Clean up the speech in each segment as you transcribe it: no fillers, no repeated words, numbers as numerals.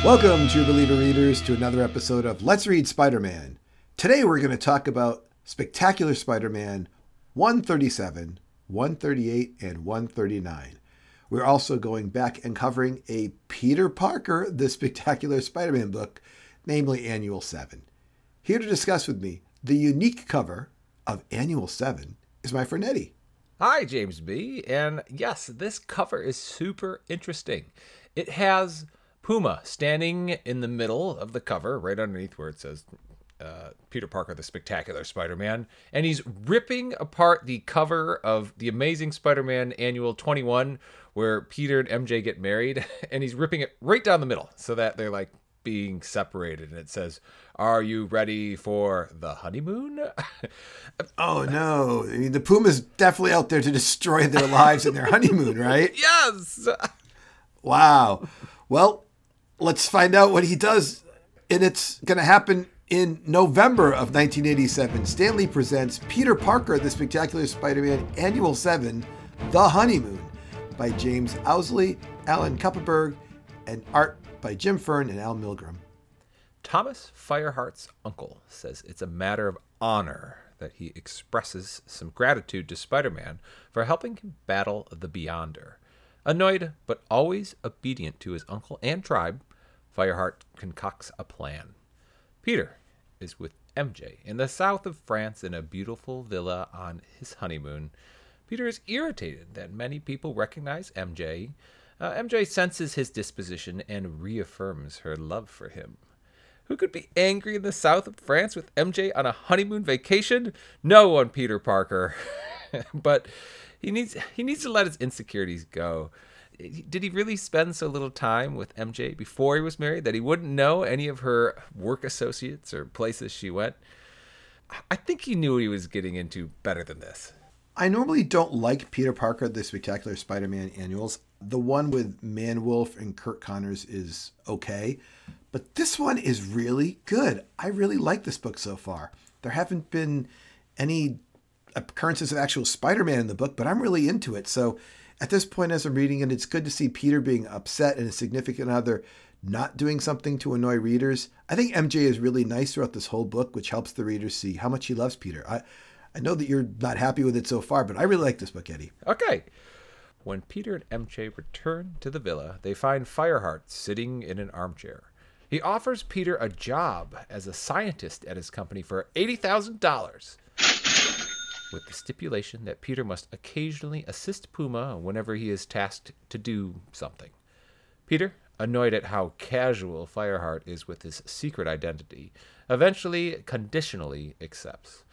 Welcome, True Believer readers, to another episode of Let's Read Spider-Man. Today we're going to talk about Spectacular Spider-Man 137, 138, and 139. We're also going back and covering a Peter Parker, The Spectacular Spider-Man book, namely Annual 7. Here to discuss with me the unique cover of Annual 7 is my friend Eddie. Hi, James B. And yes, this cover is super interesting. It has Puma standing in the middle of the cover, right underneath where it says Peter Parker, the Spectacular Spider-Man. And he's ripping apart the cover of The Amazing Spider-Man Annual 21, where Peter and MJ get married. And he's ripping it right down the middle so that they're like being separated. And it says, "Are you ready for the honeymoon?" Oh no, I mean, the Puma's definitely out there to destroy their lives and their honeymoon, right? Yes! Wow. Well, let's find out what he does. And it's going to happen in November of 1987. Stan Lee presents Peter Parker, The Spectacular Spider-Man Annual 7, The Honeymoon, by James Owsley, Alan Kupperberg, and art by Jim Fern and Al Milgrom. Thomas Fireheart's uncle says it's a matter of honor that he expresses some gratitude to Spider-Man for helping him battle the Beyonder. Annoyed, but always obedient to his uncle and tribe, Fireheart concocts a plan. Peter is with MJ in the south of France in a beautiful villa on his honeymoon. Peter is irritated that many people recognize MJ. MJ senses his disposition and reaffirms her love for him. Who could be angry in the south of France with MJ on a honeymoon vacation? No one, Peter Parker. But he needs to let his insecurities go. Did he really spend so little time with MJ before he was married that he wouldn't know any of her work associates or places she went? I think he knew he was getting into better than this. I normally don't like Peter Parker, The Spectacular Spider-Man annuals. The one with Man-Wolf and Kurt Connors is okay, but this one is really good. I really like this book so far. There haven't been any occurrences of actual Spider-Man in the book, but I'm really into it. So at this point, as I'm reading it, it's good to see Peter being upset and his significant other not doing something to annoy readers. I think MJ is really nice throughout this whole book, which helps the readers see how much he loves Peter. I know that you're not happy with it so far, but I really like this book, Eddie. Okay. When Peter and MJ return to the villa, they find Fireheart sitting in an armchair. He offers Peter a job as a scientist at his company for $80,000, with the stipulation that Peter must occasionally assist Puma whenever he is tasked to do something. Peter, annoyed at how casual Fireheart is with his secret identity, eventually conditionally accepts.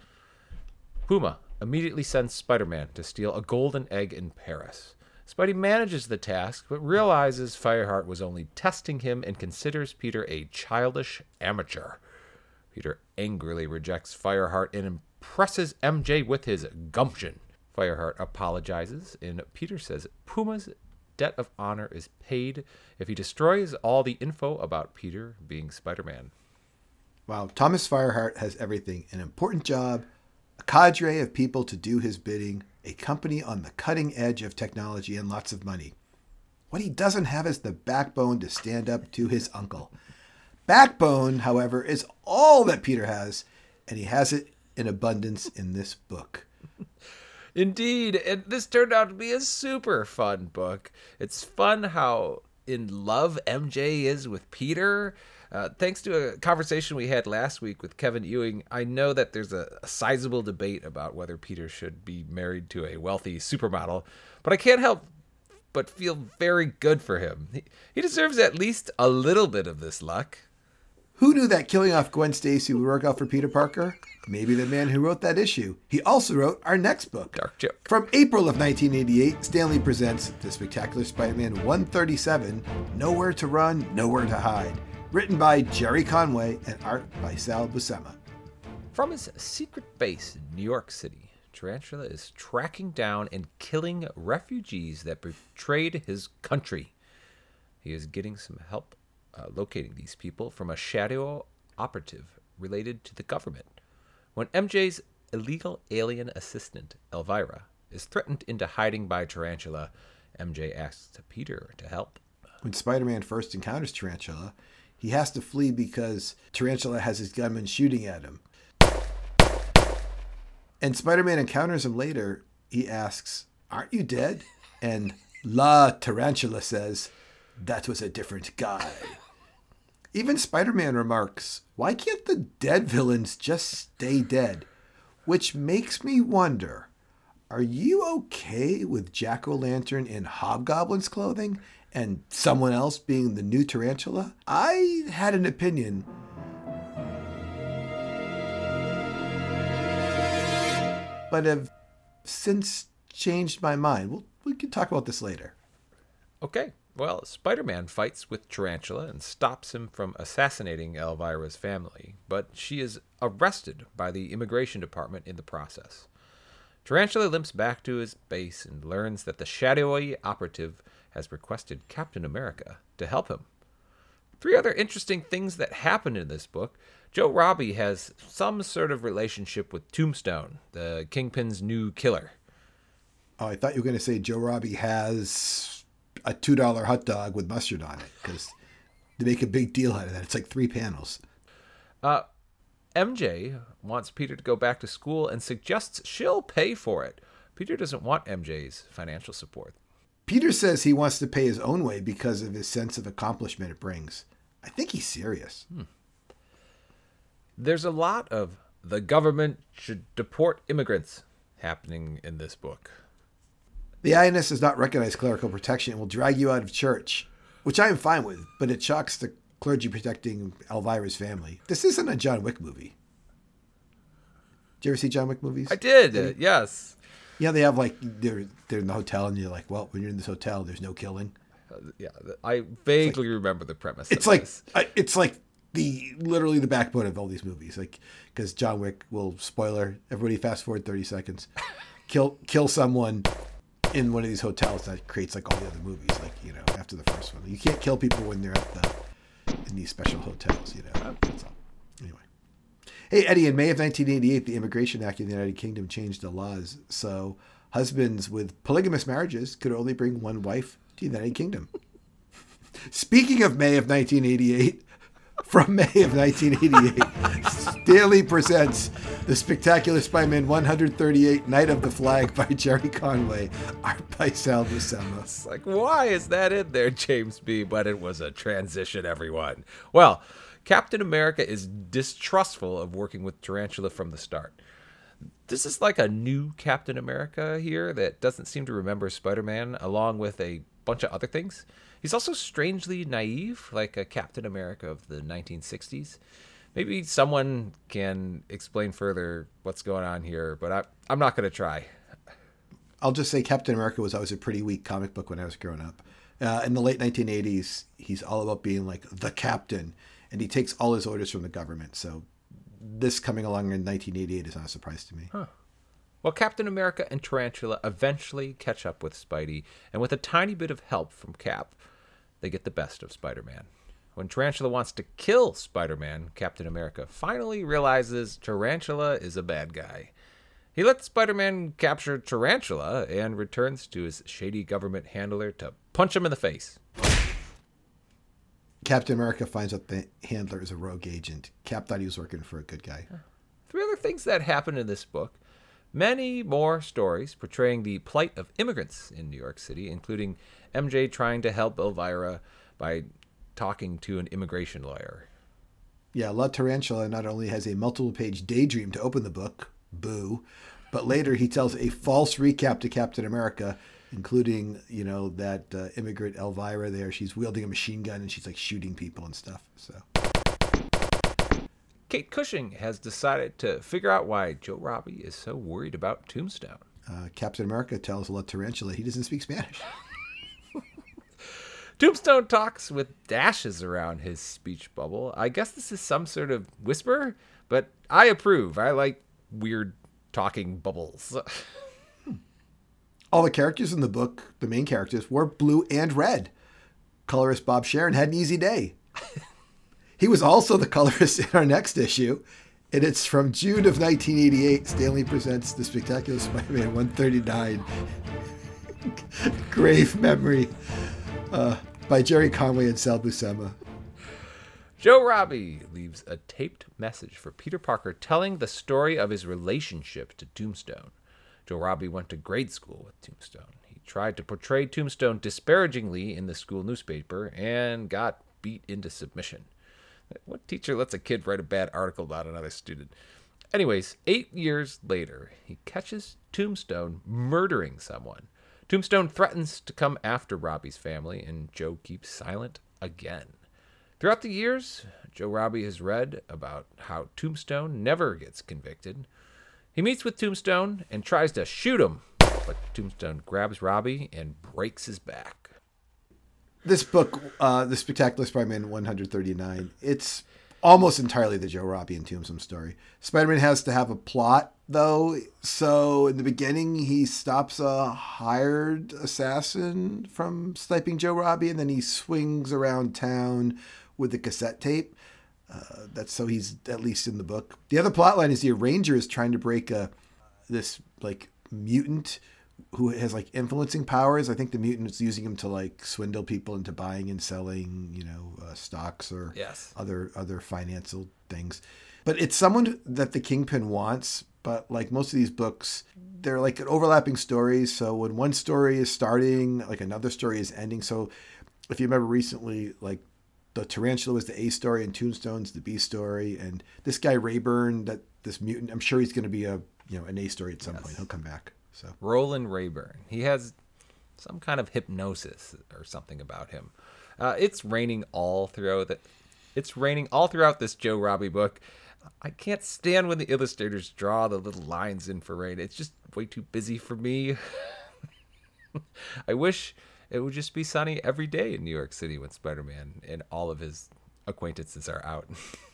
Puma immediately sends Spider-Man to steal a golden egg in Paris. Spidey manages the task, but realizes Fireheart was only testing him and considers Peter a childish amateur. Peter angrily rejects Fireheart and impresses MJ with his gumption. Fireheart apologizes, and Peter says Puma's debt of honor is paid if he destroys all the info about Peter being Spider-Man. Wow, Thomas Fireheart has everything: an important job, a cadre of people to do his bidding, a company on the cutting edge of technology, and lots of money. What he doesn't have is the backbone to stand up to his uncle. Backbone, however, is all that Peter has, and he has it in abundance in this book. Indeed, and this turned out to be a super fun book. It's fun how in love MJ is with Peter. Thanks to a conversation we had last week with Kevin Ewing, I know that there's a sizable debate about whether Peter should be married to a wealthy supermodel, but I can't help but feel very good for him. He deserves at least a little bit of this luck. Who knew that killing off Gwen Stacy would work out for Peter Parker? Maybe the man who wrote that issue. He also wrote our next book. Dark joke. From April of 1988, Stan Lee presents The Spectacular Spider-Man 137, Nowhere to Run, Nowhere to Hide. Written by Jerry Conway and art by Sal Buscema. From his secret base in New York City, Tarantula is tracking down and killing refugees that betrayed his country. He is getting some help locating these people from a shadow operative related to the government. When MJ's illegal alien assistant, Elvira, is threatened into hiding by Tarantula, MJ asks Peter to help. When Spider-Man first encounters Tarantula, He has to flee because Tarantula has his gunman shooting at him. And Spider-Man encounters him later. He asks, "Aren't you dead?" And La Tarantula says, "That was a different guy." Even Spider-Man remarks, "Why can't the dead villains just stay dead?" Which makes me wonder, are you okay with Jack-O-Lantern in Hobgoblin's clothing and someone else being the new Tarantula? I had an opinion. But have since changed my mind. We can talk about this later. Okay, well, Spider-Man fights with Tarantula and stops him from assassinating Elvira's family, but she is arrested by the immigration department in the process. Tarantula limps back to his base and learns that the shadowy operative has requested Captain America to help him. 3 other interesting things that happen in this book. Joe Robbie has some sort of relationship with Tombstone, the Kingpin's new killer. Oh, I thought you were going to say Joe Robbie has a $2 hot dog with mustard on it, because they make a big deal out of that. It's like 3 panels. MJ wants Peter to go back to school and suggests she'll pay for it. Peter doesn't want MJ's financial support. Peter says he wants to pay his own way because of his sense of accomplishment it brings. I think he's serious. There's a lot of the government should deport immigrants happening in this book. The INS does not recognize clerical protection and will drag you out of church, which I am fine with, but it shocks the clergy protecting Elvira's family. This isn't a John Wick movie. Did you ever see John Wick movies? I did, yes. Yeah, they have like, they're in the hotel and you're like, well, when you're in this hotel, there's no killing. Yeah, I vaguely remember the premise. It's like literally the backbone of all these movies. Like, because John Wick will, spoiler, everybody fast forward 30 seconds, kill someone in one of these hotels that creates like all the other movies, like, you know, after the first one. You can't kill people when they're in these special hotels, you know. That's all. Anyway. Hey, Eddie, in May of 1988, the Immigration Act of the United Kingdom changed the laws. So husbands with polygamous marriages could only bring one wife to the United Kingdom. Speaking of May of 1988, from May of 1988, Stanley presents The Spectacular Spider-Man 138, Night of the Flag by Jerry Conway, art by Sal Buscema. It's like, why is that in there, James B? But it was a transition, everyone. Well, Captain America is distrustful of working with Tarantula from the start. This is like a new Captain America here that doesn't seem to remember Spider-Man, along with a bunch of other things. He's also strangely naive, like a Captain America of the 1960s. Maybe someone can explain further what's going on here, but I'm not going to try. I'll just say Captain America was always a pretty weak comic book when I was growing up. In the late 1980s, he's all about being like the captain, and he takes all his orders from the government. So this coming along in 1988 is not a surprise to me. Huh. Well, Captain America and Tarantula eventually catch up with Spidey, and with a tiny bit of help from Cap, they get the best of Spider-Man. When Tarantula wants to kill Spider-Man, Captain America finally realizes Tarantula is a bad guy. He lets Spider-Man capture Tarantula and returns to his shady government handler to punch him in the face. Captain America finds out the handler is a rogue agent. Cap thought he was working for a good guy. 3 other things that happen in this book. Many more stories portraying the plight of immigrants in New York City, including MJ trying to help Elvira by talking to an immigration lawyer. Yeah, La Tarantula not only has a multiple-page daydream to open the book, boo, but later he tells a false recap to Captain America, including, you know, that immigrant Elvira there. She's wielding a machine gun and she's like shooting people and stuff. So Kate Cushing has decided to figure out why Joe Robbie is so worried about Tombstone. Captain America tells La Tarantula he doesn't speak Spanish. Tombstone talks with dashes around his speech bubble. I guess this is some sort of whisper, but I approve. I like weird talking bubbles. All the characters in the book, the main characters, wore blue and red. Colorist Bob Sharon had an easy day. He was also the colorist in our next issue, and it's from June of 1988. Stanley presents The Spectacular Spider-Man 139, Grave Memory, by Jerry Conway and Sal Buscema. Joe Robbie leaves a taped message for Peter Parker telling the story of his relationship to Tombstone. Joe Robbie went to grade school with Tombstone. He tried to portray Tombstone disparagingly in the school newspaper and got beat into submission. What teacher lets a kid write a bad article about another student? Anyways, 8 years later, he catches Tombstone murdering someone. Tombstone threatens to come after Robbie's family, and Joe keeps silent again. Throughout the years, Joe Robbie has read about how Tombstone never gets convicted. He meets with Tombstone and tries to shoot him, but Tombstone grabs Robbie and breaks his back. This book, The Spectacular Spider-Man 139, it's almost entirely the Joe Robbie and Tombstone story. Spider-Man has to have a plot, though. So in the beginning, he stops a hired assassin from sniping Joe Robbie, and then he swings around town with the cassette tape. That's so he's at least in the book. The other plot line is the Arranger is trying to break this like mutant who has like influencing powers. I think the mutant is using him to like swindle people into buying and selling, stocks or other financial things. But it's someone that the Kingpin wants. But like most of these books, they're like overlapping stories. So when one story is starting, like another story is ending. So if you remember recently, like the Tarantula was the A story and Tombstone's the B story. And this guy Rayburn, this mutant, I'm sure he's going to be an A story at some point. He'll come back. So Roland Rayburn. He has some kind of hypnosis or something about him. It's raining all throughout this Joe Robbie book. I can't stand when the illustrators draw the little lines in for rain. It's just way too busy for me. I wish it would just be sunny every day in New York City when Spider-Man and all of his acquaintances are out.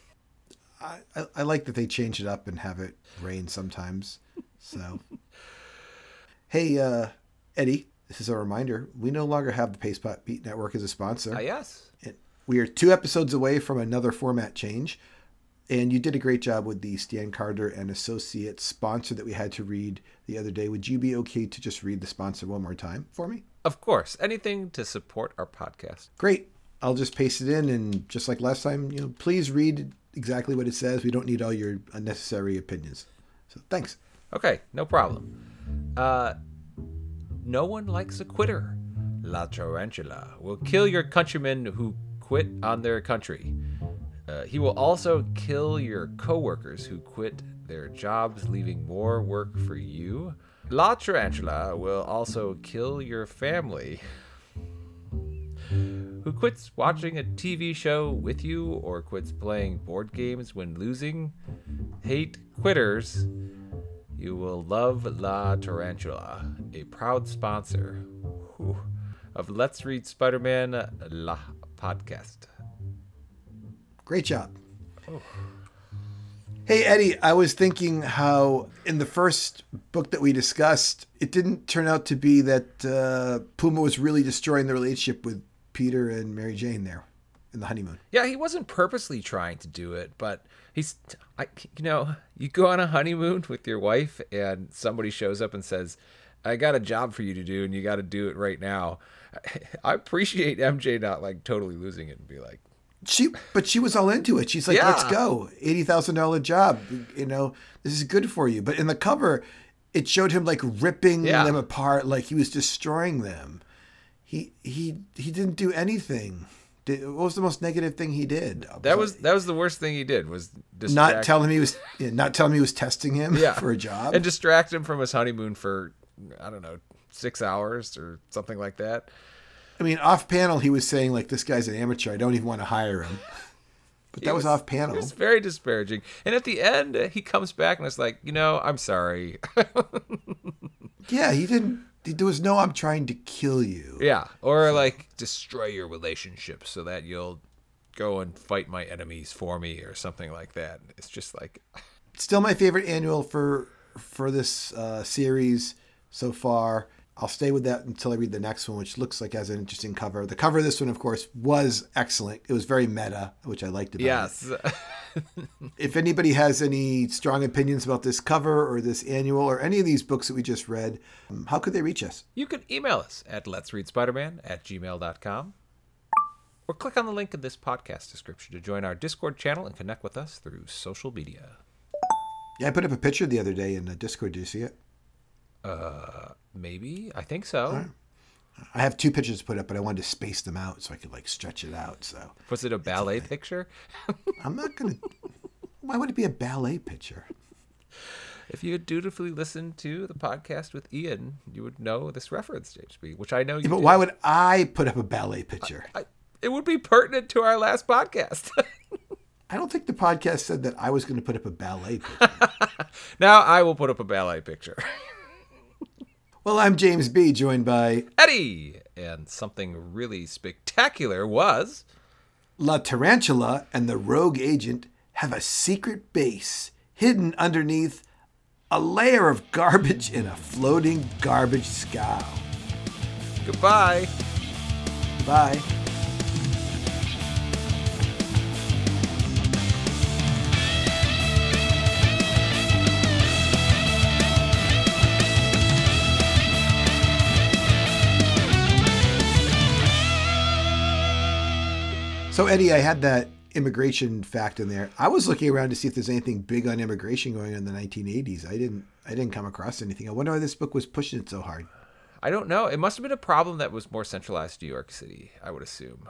I like that they change it up and have it rain sometimes. So, hey, Eddie, this is a reminder. We no longer have the Pastepot Beat Network as a sponsor. Yes. We are 2 episodes away from another format change. And you did a great job with the Stan Carter and Associates sponsor that we had to read the other day. Would you be okay to just read the sponsor one more time for me? Of course. Anything to support our podcast. Great. I'll just paste it in. And just like last time, please read exactly what it says. We don't need all your unnecessary opinions. So thanks. Okay, no problem. No one likes a quitter. La Tarantula will kill your countrymen who quit on their country. He will also kill your coworkers who quit their jobs, leaving more work for you. La Tarantula will also kill your family who quits watching a TV show with you or quits playing board games when losing. Hate quitters. You will love La Tarantula, a proud sponsor of Let's Read Spider-Man La podcast. Great job. Oh. Hey, Eddie, I was thinking how in the first book that we discussed, it didn't turn out to be that Puma was really destroying the relationship with Peter and Mary Jane there in the honeymoon. Yeah, he wasn't purposely trying to do it, but you go on a honeymoon with your wife and somebody shows up and says, I got a job for you to do and you got to do it right now. I appreciate MJ not like totally losing it and be like, But she was all into it. She's like, Let's go. $80,000 job. This is good for you. But in the cover, it showed him like ripping them apart, like he was destroying them. He didn't do anything. What was the most negative thing he did? That was the worst thing he did was not tell him he was testing him for a job and distract him from his honeymoon for 6 hours or something like that. I mean, off panel, he was saying, like, this guy's an amateur. I don't even want to hire him. But that was off panel. It was very disparaging. And at the end, he comes back and it's like, I'm sorry. Yeah, he didn't. There was no, I'm trying to kill you. Yeah. Or, like, destroy your relationship so that you'll go and fight my enemies for me or something like that. It's just like. Still my favorite annual for this series so far. I'll stay with that until I read the next one, which looks like has an interesting cover. The cover of this one, of course, was excellent. It was very meta, which I liked about it. If anybody has any strong opinions about this cover or this annual or any of these books that we just read, how could they reach us? You can email us at letsreadspiderman@gmail.com. or click on the link in this podcast description to join our Discord channel and connect with us through social media. Yeah, I put up a picture the other day in the Discord. Do you see it? Maybe. I think so. Right. I have 2 pictures to put up, but I wanted to space them out so I could like stretch it out. So Was it a ballet picture? I'm not gonna. Why would it be a ballet picture? If you had dutifully listened to the podcast with Ian, you would know this reference, James B., which I know you Yeah, but do. why would I put up a ballet picture? It would be pertinent to our last podcast. I don't think the podcast said that I was going to put up a ballet picture. Now I will put up a ballet picture. Well, I'm James B., joined by Eddie! And something really spectacular was... La Tarantula and the rogue agent have a secret base hidden underneath a layer of garbage in a floating garbage scow. Goodbye. Bye. So, Eddie, I had that immigration fact in there. I was looking around to see if there's anything big on immigration going on in the 1980s. I didn't come across anything. I wonder why this book was pushing it so hard. I don't know. It must have been a problem that was more centralized to New York City, I would assume.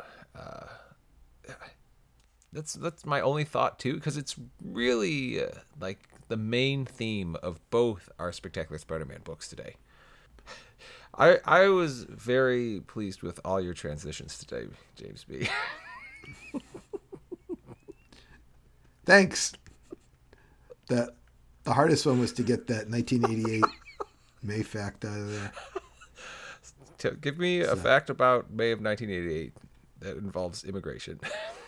That's my only thought, too, because it's really like the main theme of both our Spectacular Spider-Man books today. I was very pleased with all your transitions today, James B. Thanks. The hardest one was to get that 1988 May fact out of there. Give me a fact about May of 1988 that involves immigration.